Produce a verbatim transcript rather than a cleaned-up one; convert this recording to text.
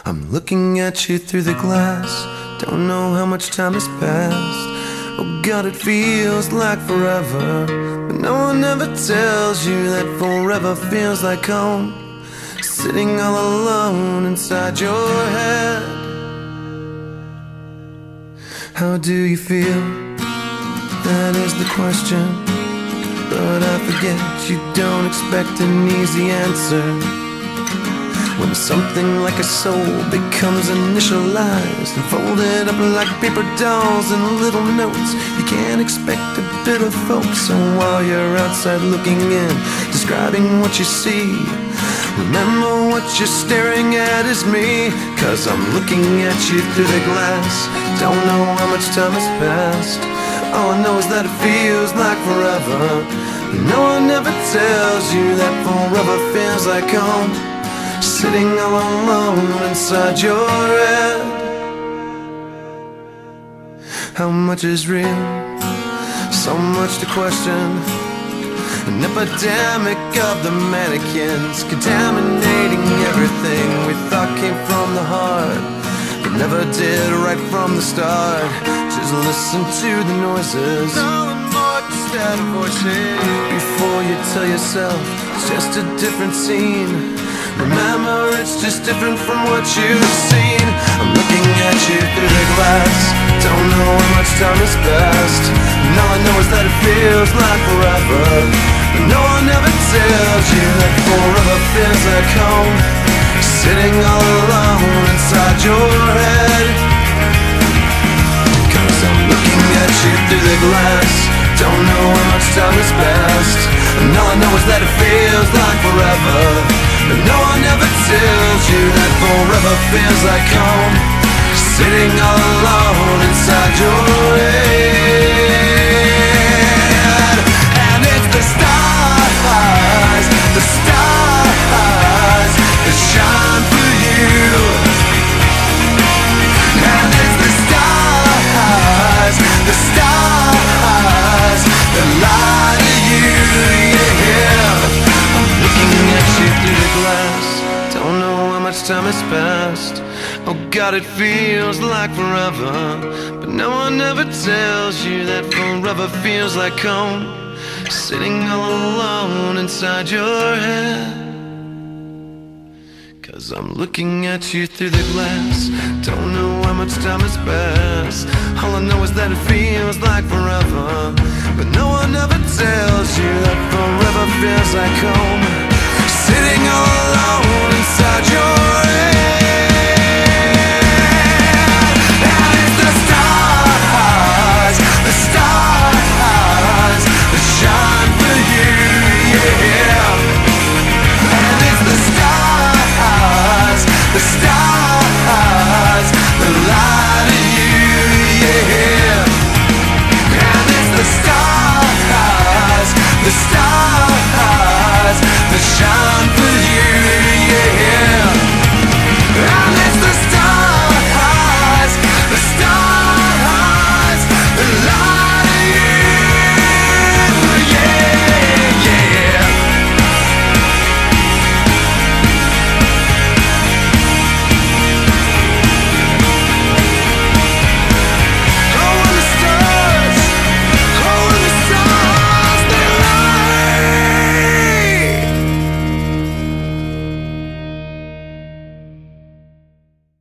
I'm looking at you through the glass. Don't know how much time has passed. Oh God, it feels like forever, but no one ever tells you that forever feels like home. Sitting all alone inside your head. How do you feel? That is the question. But I forget you don't expect an easy answer. When something like a soul becomes initialized and folded up like paper dolls and little notes, you can't expect a bit of folks. So while you're outside looking in, describing what you see, remember what you're staring at is me. Cause I'm looking at you through the glass. Don't know how much time has passed. All I know is that it feels like forever. No one ever tells you that forever feels like home. Sitting all alone inside your head. How much is real? So much to question. An epidemic of the mannequins, contaminating everything we thought came from the heart, but never did right from the start. Just listen to the noises, instead of voices, before you tell yourself it's just a different scene. Remember, it's just different from what you've seen. I'm looking at you through the glass. Don't know how much time has passed, and all I know is that it feels like forever. But no one ever tells you that forever feels like home. Sitting all alone inside your head. Cause I'm looking at you through the glass. Don't know how much time has passed, and all I know is that it feels like forever. But no one ever tells you that forever feels like home. Sitting all alone inside your head. And it's the stars, the stars that shine for you. And it's the stars, the stars that lie to you, yeah. I'm looking at you through the glass. Don't know how much time has passed. Oh God, it feels like forever. But no one ever tells you that forever feels like home. Sitting all alone inside your head. Cause I'm looking at you through the glass. Don't know how much time has passed. All I know is that it feels like forever. But no one ever tells you that forever feels like home. Sitting all alone inside your head.